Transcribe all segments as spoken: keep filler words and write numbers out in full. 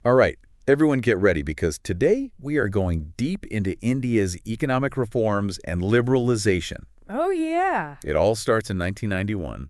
All right, everyone get ready because today we are going deep into India's economic reforms and liberalization. Oh, yeah. It all starts in nineteen ninety-one,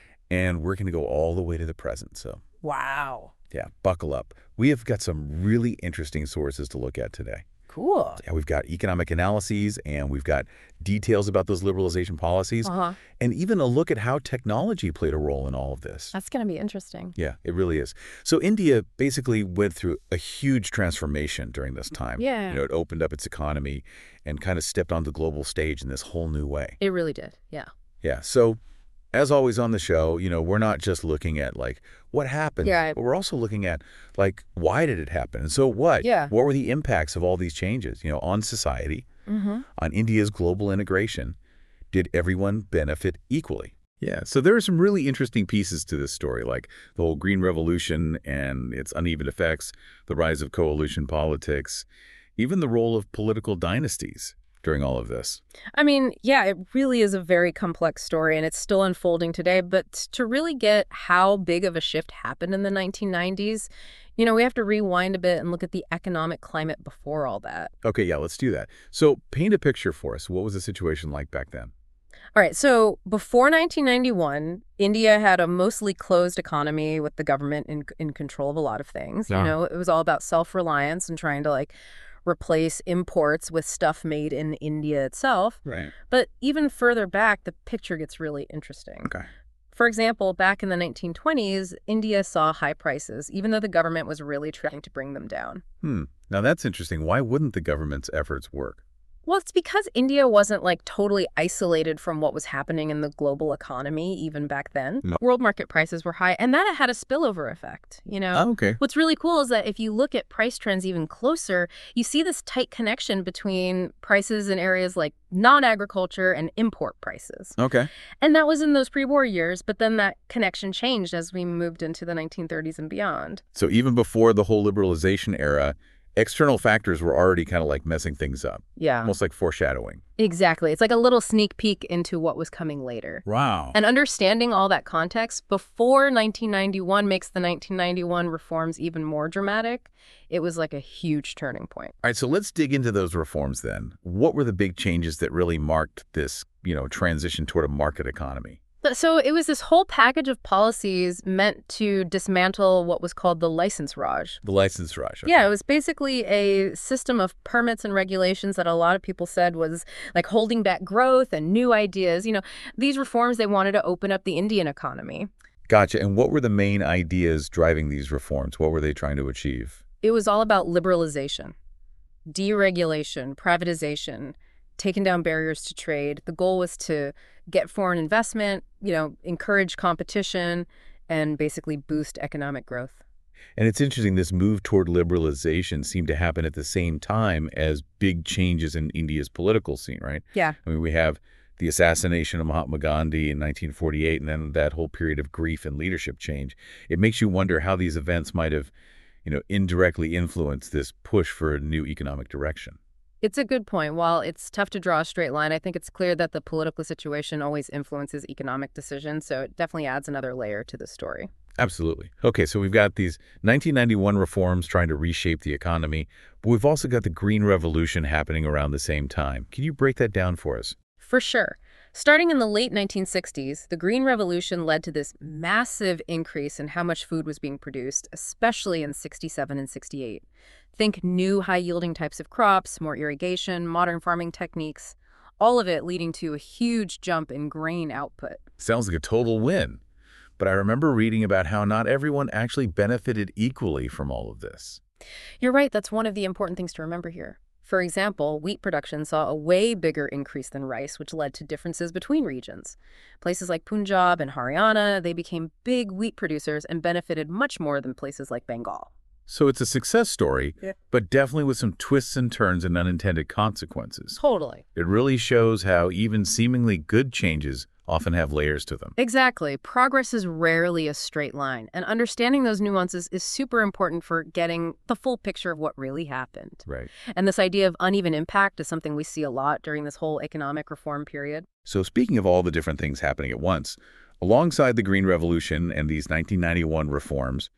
and we're going to go all the way to the present. So, Wow. yeah, buckle up. We have got some really interesting sources to look at today. Cool. Yeah, we've got economic analyses, and we've got details about those liberalization policies, Uh-huh. and even a look at how technology played a role in all of this. That's going to be interesting. Yeah, it really is. So India basically went through a huge transformation during this time. Yeah. You know, it opened up its economy and kind of stepped on the global stage in this whole new way. It really did. Yeah. Yeah, so as always on the show, you know, we're not just looking at, like, what happened, Yeah. but we're also looking at, like, why did it happen? And so what? Yeah. What were the impacts of all these changes, you know, on society, Mm-hmm. on India's global integration? Did everyone benefit equally? Yeah, so there are some really interesting pieces to this story, like the whole Green Revolution and its uneven effects, the rise of coalition politics, even the role of political dynasties during all of this. I mean, yeah, it really is a very complex story, and it's still unfolding today. But to really get how big of a shift happened in the nineteen nineties, you know, we have to rewind a bit and look at the economic climate before all that. Okay, yeah, let's do that. So paint a picture for us. What was the situation like back then? All right, so before nineteen ninety-one, India had a mostly closed economy with the government in in control of a lot of things. Yeah. You know, it was all about self-reliance and trying to like replace imports with stuff made in India itself. Right. But even further back, the picture gets really interesting. Okay. For example, back in the nineteen twenties, India saw high prices, even though the government was really trying to bring them down. Hmm. Now that's interesting. Why wouldn't the government's efforts work? Well, it's because India wasn't like totally isolated from what was happening in the global economy even back then. No. World market prices were high, and that had a spillover effect, you know? Oh, okay. What's really cool is that if you look at price trends even closer, you see this tight connection between prices in areas like non-agriculture and import prices. Okay. And that was in those pre-war years, but then that connection changed as we moved into the nineteen thirties and beyond. So even before the whole liberalization era, external factors were already kind of like messing things up, Yeah, almost like foreshadowing. exactly. It's like a little sneak peek into what was coming later. Wow. And understanding all that context before nineteen ninety-one makes the nineteen ninety-one reforms even more dramatic. It was like a huge turning point. All right, so let's dig into those reforms then. What were the big changes that really marked this, you know, transition toward a market economy? But- So it was this whole package of policies meant to dismantle what was called the license raj. The license rush. Yeah, it was basically a system of permits and regulations that a lot of people said was like holding back growth and new ideas. You know, these reforms, they wanted to open up the Indian economy. Gotcha. And what were the main ideas driving these reforms? What were they trying to achieve? It was all about liberalization, deregulation, privatization, taking down barriers to trade. The goal was to get foreign investment, you know, encourage competition, and basically boost economic growth. And it's interesting, this move toward liberalization seemed to happen at the same time as big changes in India's political scene, right? Yeah. I mean, we have the assassination of Mahatma Gandhi in nineteen forty-eight, and then that whole period of grief and leadership change. It makes you wonder how these events might have, you know, indirectly influenced this push for a new economic direction. It's a good point. While it's tough to draw a straight line, I think it's clear that the political situation always influences economic decisions, so it definitely adds another layer to the story. Absolutely. Okay, so we've got these nineteen ninety-one reforms trying to reshape the economy, but we've also got the Green Revolution happening around the same time. Can you break that down for us? For sure. Starting in the late nineteen sixties, the Green Revolution led to this massive increase in how much food was being produced, especially in sixty-seven and sixty-eight. Think new high-yielding types of crops, more irrigation, modern farming techniques, all of it leading to a huge jump in grain output. Sounds like a total win. But I remember reading about how not everyone actually benefited equally from all of this. You're right, that's one of the important things to remember here. For example, wheat production saw a way bigger increase than rice, which led to differences between regions. Places like Punjab and Haryana, they became big wheat producers and benefited much more than places like Bengal. So it's a success story, Yeah. but definitely with some twists and turns and unintended consequences. Totally. It really shows how even seemingly good changes often have layers to them. Exactly. Progress is rarely a straight line, and understanding those nuances is super important for getting the full picture of what really happened. Right. And this idea of uneven impact is something we see a lot during this whole economic reform period. So speaking of all the different things happening at once, alongside the Green Revolution and these nineteen ninety-one reforms,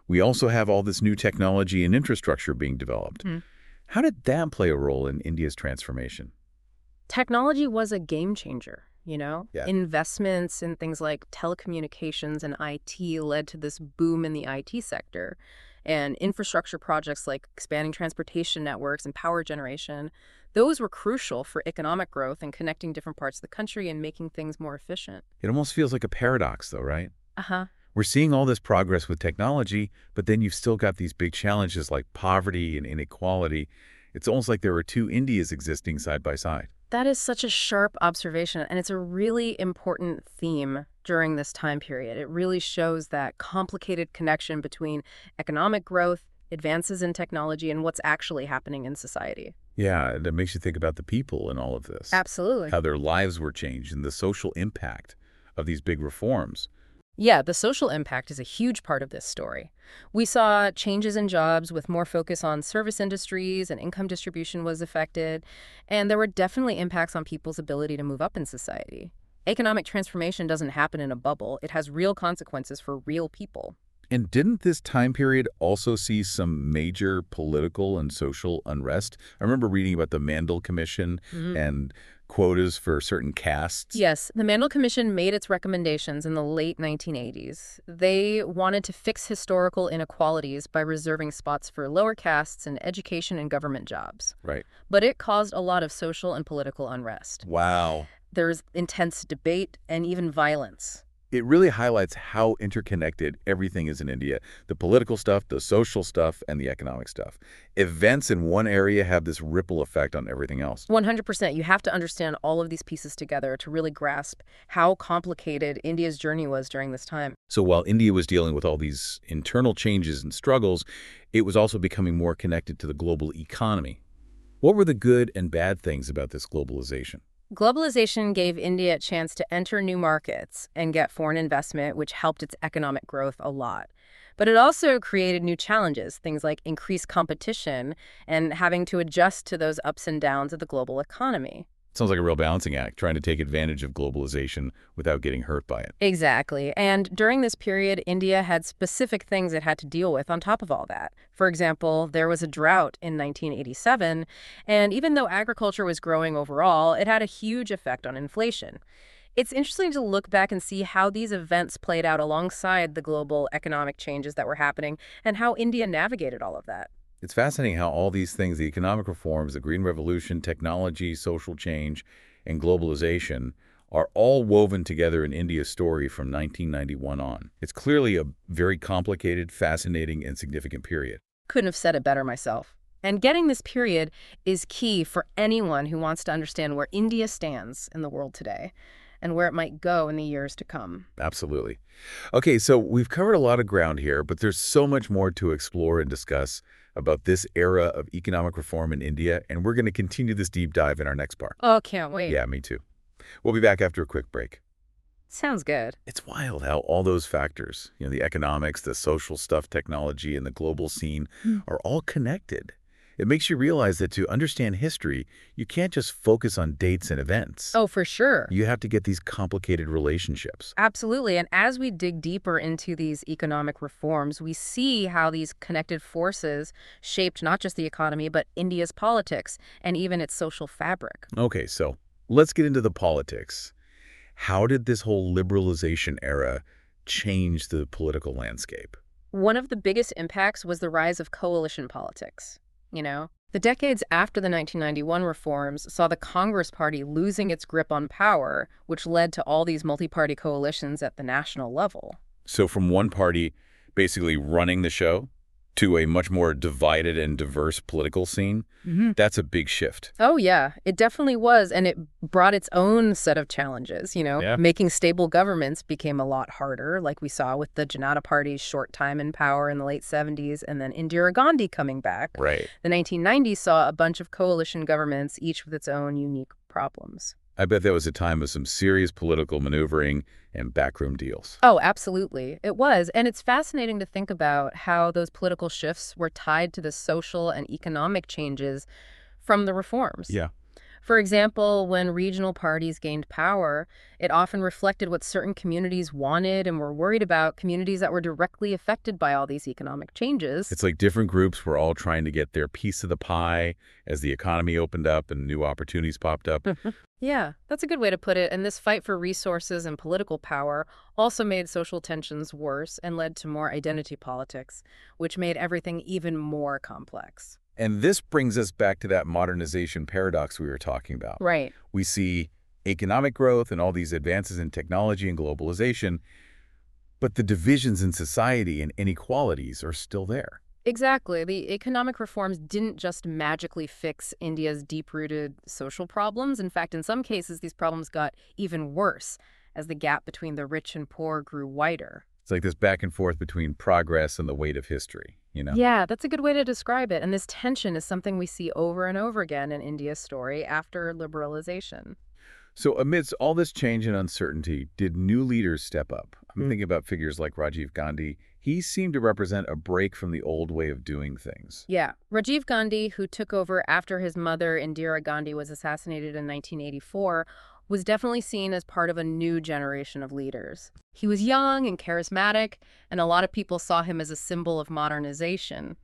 We also have all this new technology and infrastructure being developed. Hmm. How did that play a role in India's transformation? Technology was a game changer, you know? Yeah. Investments in things like telecommunications and I T led to this boom in the I T sector. And infrastructure projects like expanding transportation networks and power generation, those were crucial for economic growth and connecting different parts of the country and making things more efficient. It almost feels like a paradox, though, right? Uh-huh. We're seeing all this progress with technology, but then you've still got these big challenges like poverty and inequality. It's almost like there are two Indias existing side by side. That is such a sharp observation, and it's a really important theme during this time period. It really shows that complicated connection between economic growth, advances in technology, and what's actually happening in society. Yeah, that makes you think about the people in all of this. Absolutely. How their lives were changed and the social impact of these big reforms. Yeah, the social impact is a huge part of this story. We saw changes in jobs with more focus on service industries, and income distribution was affected, and there were definitely impacts on people's ability to move up in society. Economic transformation doesn't happen in a bubble. It has real consequences for real people. And didn't this time period also see some major political and social unrest? I remember reading about the Mandel Commission Mhm. and quotas for certain castes. Yes, the Mandel Commission made its recommendations in the late nineteen eighties. They wanted to fix historical inequalities by reserving spots for lower castes in education and government jobs. Right. But it caused a lot of social and political unrest. Wow. There's intense debate and even violence. It really highlights how interconnected everything is in India. The political stuff, the social stuff, and the economic stuff. Events in one area have this ripple effect on everything else. one hundred percent. You have to understand all of these pieces together to really grasp how complicated India's journey was during this time. So while India was dealing with all these internal changes and struggles, it was also becoming more connected to the global economy. What were the good and bad things about this globalization? Globalization gave India a chance to enter new markets and get foreign investment, which helped its economic growth a lot. But it also created new challenges, things like increased competition and having to adjust to those ups and downs of the global economy. Sounds like a real balancing act, trying to take advantage of globalization without getting hurt by it. Exactly. And during this period, India had specific things it had to deal with on top of all that. For example, there was a drought in nineteen eighty-seven, and even though agriculture was growing overall, it had a huge effect on inflation. It's interesting to look back and see how these events played out alongside the global economic changes that were happening and how India navigated all of that. It's fascinating how all these things, the economic reforms, the Green Revolution, technology, social change, and globalization, are all woven together in India's story from nineteen ninety-one on. It's clearly a very complicated, fascinating, and significant period. Couldn't have said it better myself. And getting this period is key for anyone who wants to understand where India stands in the world today and where it might go in the years to come. Absolutely. Okay, so we've covered a lot of ground here, but there's so much more to explore and discuss about this era of economic reform in India, and we're going to continue this deep dive in our next part. Oh, can't wait. Yeah, me too. We'll be back after a quick break. Sounds good. It's wild how all those factors, you know, the economics, the social stuff, technology, and the global scene Mm. are all connected. It makes you realize that to understand history, you can't just focus on dates and events. Oh, for sure. You have to get these complicated relationships. Absolutely. And as we dig deeper into these economic reforms, we see how these connected forces shaped not just the economy, but India's politics and even its social fabric. Okay, so let's get into the politics. How did this whole liberalization era change the political landscape? One of the biggest impacts was the rise of coalition politics. You know, the decades after the nineteen ninety-one reforms saw the Congress Party losing its grip on power, which led to all these multi-party coalitions at the national level. So from one party basically running the show to a much more divided and diverse political scene, Mm-hmm. that's a big shift. Oh, yeah, it definitely was. And it brought its own set of challenges. You know, Yeah. making stable governments became a lot harder, like we saw with the Janata Party's short time in power in the late seventies and then Indira Gandhi coming back. Right. The nineteen nineties saw a bunch of coalition governments, each with its own unique problems. I bet that was a time of some serious political maneuvering and backroom deals. Oh, absolutely. It was. And it's fascinating to think about how those political shifts were tied to the social and economic changes from the reforms. Yeah. For example, when regional parties gained power, it often reflected what certain communities wanted and were worried about, communities that were directly affected by all these economic changes. It's like different groups were all trying to get their piece of the pie as the economy opened up and new opportunities popped up. Yeah, that's a good way to put it. And this fight for resources and political power also made social tensions worse and led to more identity politics, which made everything even more complex. And this brings us back to that modernization paradox we were talking about. Right. We see economic growth and all these advances in technology and globalization, but the divisions in society and inequalities are still there. Exactly. The economic reforms didn't just magically fix India's deep-rooted social problems. In fact, in some cases, these problems got even worse as the gap between the rich and poor grew wider. It's like this back and forth between progress and the weight of history, you know? Yeah, that's a good way to describe it. And this tension is something we see over and over again in India's story after liberalization. So amidst all this change and uncertainty, did new leaders step up? I'm Mm. thinking about figures like Rajiv Gandhi. He seemed to represent a break from the old way of doing things. Yeah, Rajiv Gandhi, who took over after his mother Indira Gandhi was assassinated in nineteen eighty-four, was definitely seen as part of a new generation of leaders. He was young and charismatic, and a lot of people saw him as a symbol of modernization.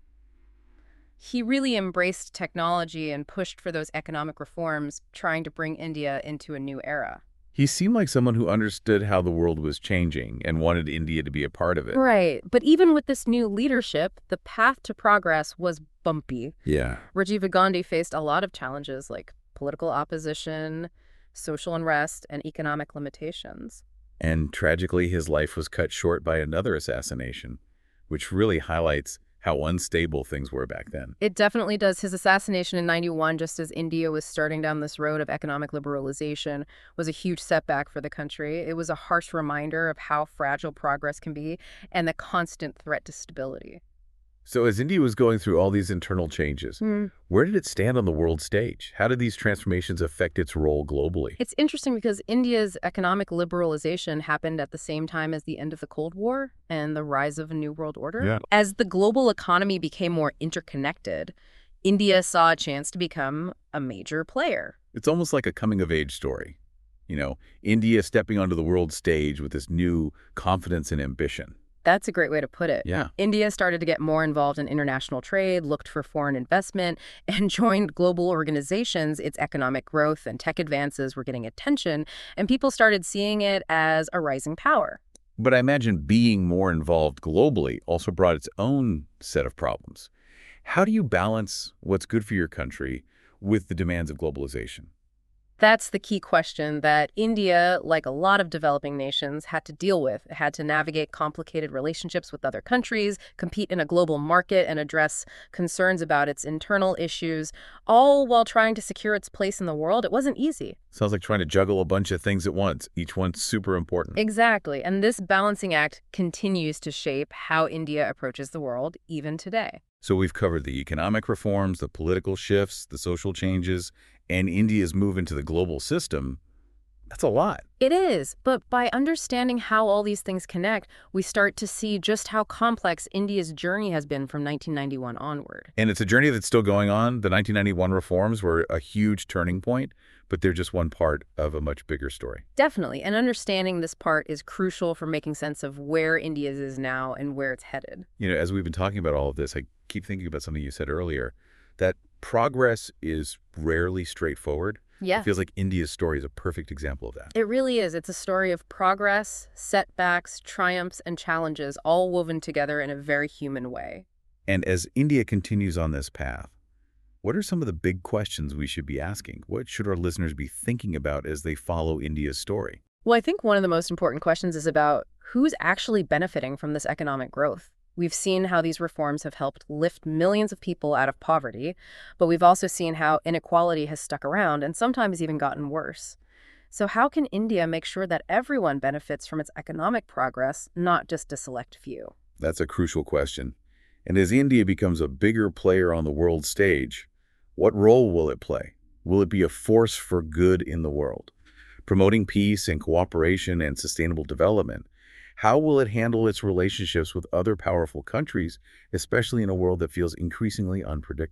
He really embraced technology and pushed for those economic reforms, trying to bring India into a new era. He seemed like someone who understood how the world was changing and wanted India to be a part of it. Right, but even with this new leadership, the path to progress was bumpy. Yeah. Rajiv Gandhi faced a lot of challenges like political opposition, social unrest, and economic limitations. And tragically, his life was cut short by another assassination, which really highlights how unstable things were back then. It definitely does. His assassination in ninety-one, just as India was starting down this road of economic liberalization, was a huge setback for the country. It was a harsh reminder of how fragile progress can be and the constant threat to stability. So as India was going through all these internal changes, Mm. where did it stand on the world stage? How did these transformations affect its role globally? It's interesting because India's economic liberalization happened at the same time as the end of the Cold War and the rise of a new world order. Yeah. As the global economy became more interconnected, India saw a chance to become a major player. It's almost like a coming-of-age story. You know, India stepping onto the world stage with this new confidence and ambition. That's a great way to put it. Yeah. India started to get more involved in international trade, looked for foreign investment, and joined global organizations. Its economic growth and tech advances were getting attention, and people started seeing it as a rising power. But I imagine being more involved globally also brought its own set of problems. How do you balance what's good for your country with the demands of globalization? That's the key question that India, like a lot of developing nations, had to deal with. It had to navigate complicated relationships with other countries, compete in a global market, and address concerns about its internal issues, all while trying to secure its place in the world. It wasn't easy. Sounds like trying to juggle a bunch of things at once, each one super important. Exactly. And this balancing act continues to shape how India approaches the world, even today. So we've covered the economic reforms, the political shifts, the social changes, and India's move into the global system. That's a lot. It is, but by understanding how all these things connect, we start to see just how complex India's journey has been from nineteen ninety-one onward. And it's a journey that's still going on. The nineteen ninety-one reforms were a huge turning point, but they're just one part of a much bigger story. Definitely, and understanding this part is crucial for making sense of where India is now and where it's headed. You know, as we've been talking about all of this, I keep thinking about something you said earlier, that progress is rarely straightforward. Yeah. It feels like India's story is a perfect example of that. It really is. It's a story of progress, setbacks, triumphs, and challenges, all woven together in a very human way. And as India continues on this path, what are some of the big questions we should be asking? What should our listeners be thinking about as they follow India's story? Well, I think one of the most important questions is about who's actually benefiting from this economic growth. We've seen how these reforms have helped lift millions of people out of poverty, but we've also seen how inequality has stuck around and sometimes even gotten worse. So how can India make sure that everyone benefits from its economic progress, not just a select few? That's a crucial question. And as India becomes a bigger player on the world stage, what role will it play? Will it be a force for good in the world, promoting peace and cooperation and sustainable development? How will it handle its relationships with other powerful countries, especially in a world that feels increasingly unpredictable?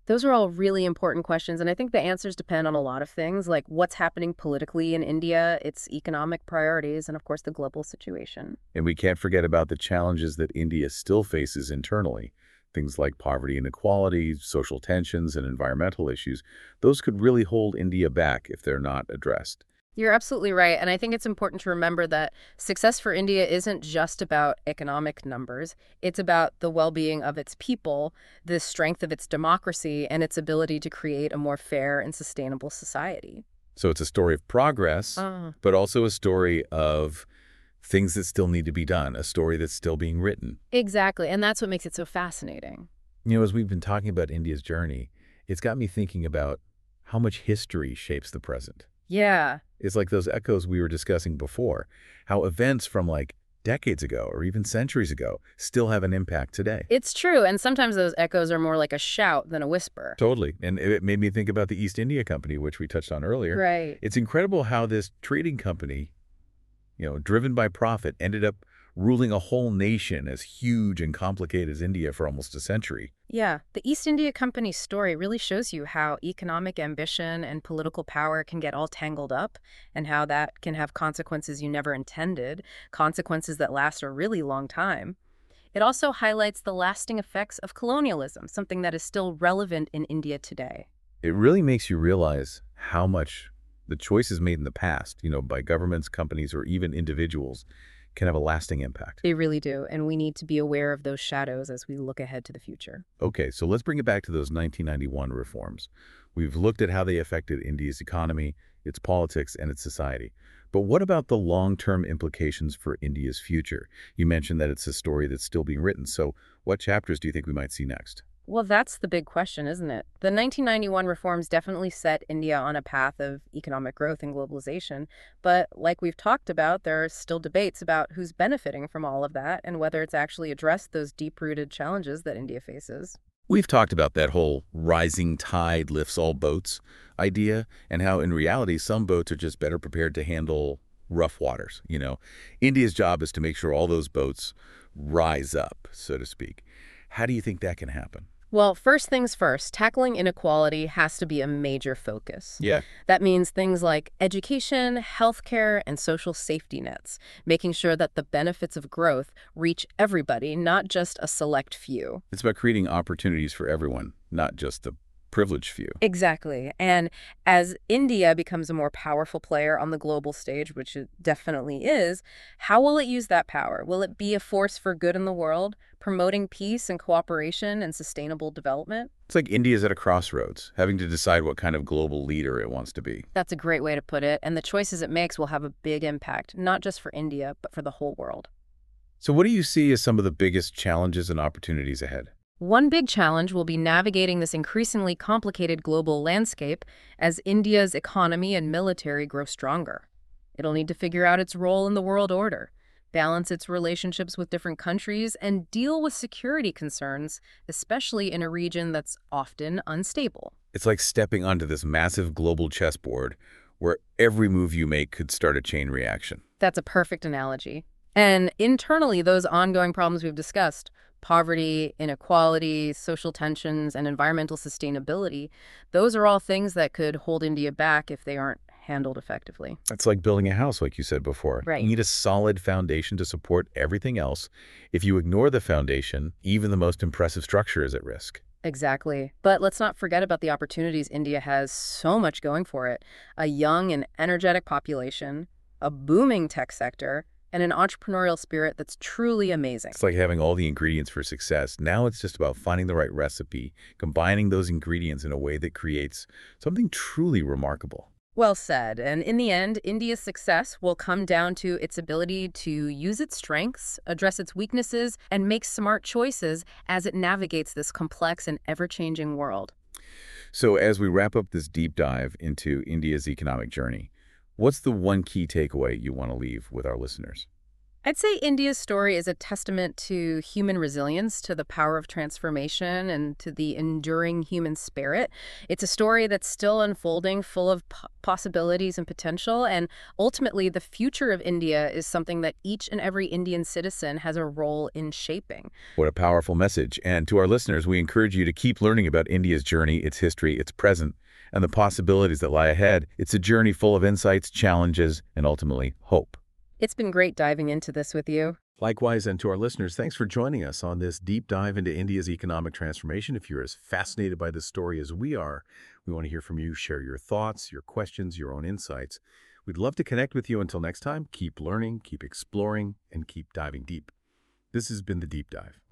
Those are all really important questions, and I think the answers depend on a lot of things, like what's happening politically in India, its economic priorities, and of course the global situation. And we can't forget about the challenges that India still faces internally. Things like poverty and inequality, social tensions, and environmental issues. Those could really hold India back if they're not addressed. You're absolutely right, and I think it's important to remember that success for India isn't just about economic numbers. It's about the well-being of its people, the strength of its democracy, and its ability to create a more fair and sustainable society. So it's a story of progress, Uh, but also a story of things that still need to be done, a story that's still being written. exactly, and that's what makes it so fascinating. You know, as we've been talking about India's journey, it's got me thinking about how much history shapes the present. Yeah. It's like those echoes we were discussing before, how events from like decades ago or even centuries ago still have an impact today. It's true, and sometimes those echoes are more like a shout than a whisper. Totally. And it made me think about the East India Company, which we touched on earlier. Right. It's incredible how this trading company, you know, driven by profit, ended up ruling a whole nation as huge and complicated as India for almost a century. Yeah, the East India Company's story really shows you how economic ambition and political power can get all tangled up, and how that can have consequences you never intended, consequences that last a really long time. It also highlights the lasting effects of colonialism, something that is still relevant in India today. It really makes you realize how much the choices made in the past, you know, by governments, companies, or even individuals, can have a lasting impact. They really do, and we need to be aware of those shadows as we look ahead to the future. Okay, so let's bring it back to those nineteen ninety-one reforms. We've looked at how they affected India's economy, its politics, and its society. But what about the long-term implications for India's future? You mentioned that it's a story that's still being written, so what chapters do you think we might see next? Well, that's the big question, isn't it? The nineteen ninety-one reforms definitely set India on a path of economic growth and globalization. But like we've talked about, there are still debates about who's benefiting from all of that and whether it's actually addressed those deep-rooted challenges that India faces. We've talked about that whole rising tide lifts all boats idea and how in reality some boats are just better prepared to handle rough waters, you know. India's job is to make sure all those boats rise up, so to speak. How do you think that can happen? Well, first things first, tackling inequality has to be a major focus. Yeah. That means things like education, healthcare, and social safety nets, making sure that the benefits of growth reach everybody, not just a select few. It's about creating opportunities for everyone, not just the privileged few. Exactly. And as India becomes a more powerful player on the global stage, which it definitely is, how will it use that power? Will it be a force for good in the world, promoting peace and cooperation and sustainable development? It's like India's at a crossroads, having to decide what kind of global leader it wants to be. That's a great way to put it. And the choices it makes will have a big impact, not just for India, but for the whole world. So what do you see as some of the biggest challenges and opportunities ahead? One big challenge will be navigating this increasingly complicated global landscape as India's economy and military grow stronger. It'll need to figure out its role in the world order, balance its relationships with different countries, and deal with security concerns, especially in a region that's often unstable. It's like stepping onto this massive global chessboard where every move you make could start a chain reaction. That's a perfect analogy. And internally, those ongoing problems we've discussed, poverty, inequality, social tensions, and environmental sustainability, those are all things that could hold India back if they aren't handled effectively. It's like building a house, like you said before. Right. You need a solid foundation to support everything else. If you ignore the foundation, even the most impressive structure is at risk. Exactly. But let's not forget about the opportunities India has so much going for it. A young and energetic population, a booming tech sector, and an entrepreneurial spirit that's truly amazing. It's like having all the ingredients for success. Now it's just about finding the right recipe, combining those ingredients in a way that creates something truly remarkable. Well said. And in the end, India's success will come down to its ability to use its strengths, address its weaknesses, and make smart choices as it navigates this complex and ever-changing world. So as we wrap up this deep dive into India's economic journey, what's the one key takeaway you want to leave with our listeners? I'd say India's story is a testament to human resilience, to the power of transformation, and to the enduring human spirit. It's a story that's still unfolding, full of po- possibilities and potential, and ultimately the future of India is something that each and every Indian citizen has a role in shaping. What a powerful message. And to our listeners, we encourage you to keep learning about India's journey, its history, its present, and the possibilities that lie ahead. It's a journey full of insights, challenges, and ultimately hope. It's been great diving into this with you. Likewise, and to our listeners, thanks for joining us on this deep dive into India's economic transformation. If you're as fascinated by this story as we are, we want to hear from you. Share your thoughts, your questions, your own insights. We'd love to connect with you. Until next time, keep learning, keep exploring, and keep diving deep. This has been The Deep Dive.